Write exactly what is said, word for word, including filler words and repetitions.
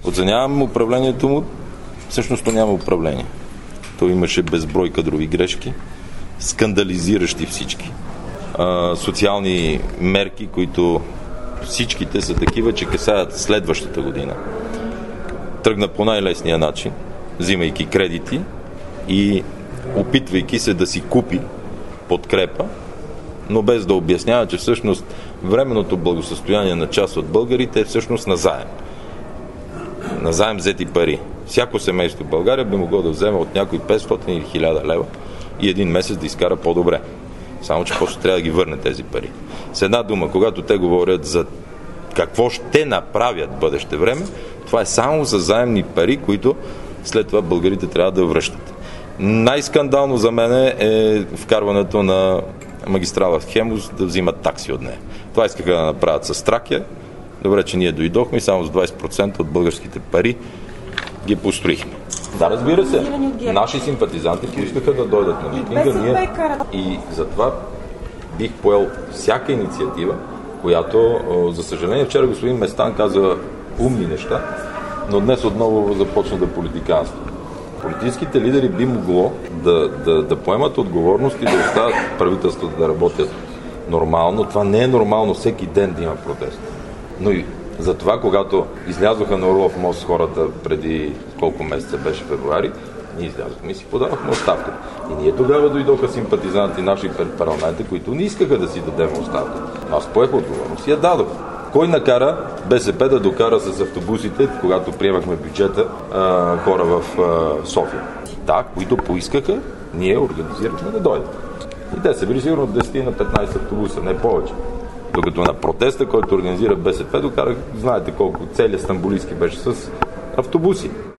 Оценявам управлението му. Всъщност то няма управление. То имаше безброй кадрови грешки, скандализиращи всички. А, социални мерки, които всичките са такива, че касаят следващата година. Тръгна по най-лесния начин, взимайки кредити и опитвайки се да си купи подкрепа, но без да обяснява, че всъщност временното благосъстояние на част от българите е всъщност назаем. Назаем взети пари. Всяко семейство в България би могло да вземе от някой петстотин или хиляда лева и един месец да изкара по-добре. Само че после трябва да ги върне тези пари. С една дума, когато те говорят за какво ще направят в бъдеще време, това е само за заемни пари, които след това българите трябва да връщат. Най-скандално за мен е вкарването на магистрала в Хемус да взимат такси от нея. Това искаха да направят с Тракия. Добре, че ние дойдохме и само с двайсет процента от българските пари ги построихме. Да, разбира се. Наши симпатизанти поискаха да дойдат на митинга. Ние... И затова бих поел всяка инициатива, която, за съжаление, вчера господин Местан каза умни неща, но днес отново започна да политиканства. Политическите лидери би могло да, да, да поемат отговорност и да оставят правителството да работят нормално. Това не е нормално всеки ден да има протест. Но и затова, когато излязоха на Орлов мост хората преди колко месеца беше февруари, ние излязохме и си подавахме оставката. И ние тогава дойдоха симпатизанти наши пред парламента, които не искаха да си дадем оставката. Аз поех отговорност и я дадох. Кой накара БСП да докара с автобусите, когато приемахме бюджета, хора в София? Да, които поискаха, ние организирахме да дойдат. И те са били сигурно десет на петнайсет автобуса, не повече. Докато на протеста, който организира БСП, докарах, знаете колко, целият стамбулийски беше с автобуси.